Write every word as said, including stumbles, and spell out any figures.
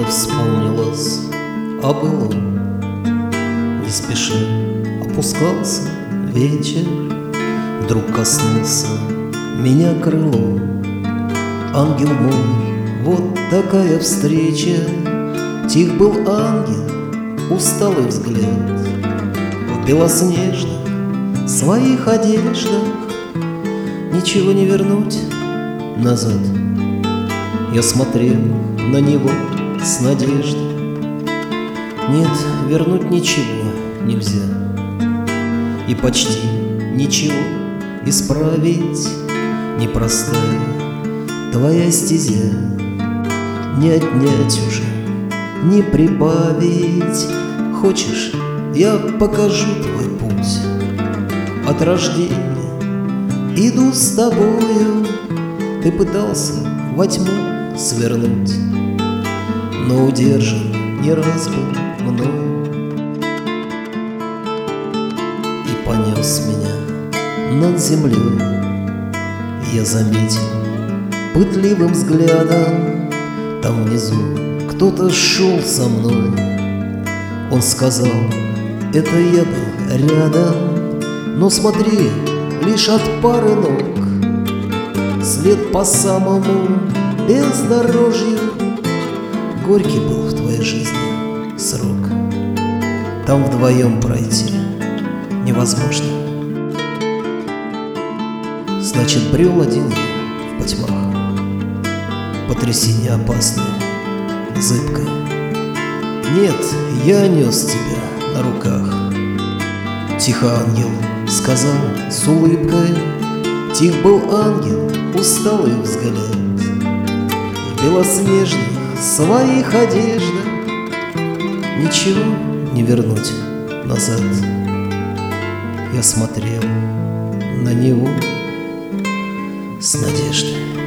что-то вспомнилось о былом. Не спеша опускался вечер, вдруг коснулся меня крылом. Ангел мой, вот такая встреча. Тих был ангел, усталый взгляд, в белоснежных своих одеждах. Ничего не вернуть назад. Я смотрел на него с надеждой. Нет, вернуть ничего нельзя, и почти ничего исправить. Непростая твоя стезя, не отнять уже, не прибавить. Хочешь, я покажу твой путь от рождения. Иду с тобою. Ты пытался во тьму свернуть, но удержан не раз был мною, и понес меня над землей. Я заметил пытливым взглядом, там внизу кто-то шел со мной. Он сказал, это я был рядом, но смотри, лишь от пары ног след по самому бездорожью. Горький был в твоей жизни срок, там вдвоем пройти невозможно. Значит, брел один я в потьмах, по трясине опасной, зыбкой. Нет, я нес тебя на руках. Тихо ангел сказал с улыбкой. Тих был ангел, усталый взгляд, в белоснежных своих одеждах. Ничего не вернуть назад. Я смотрел на него с надеждой.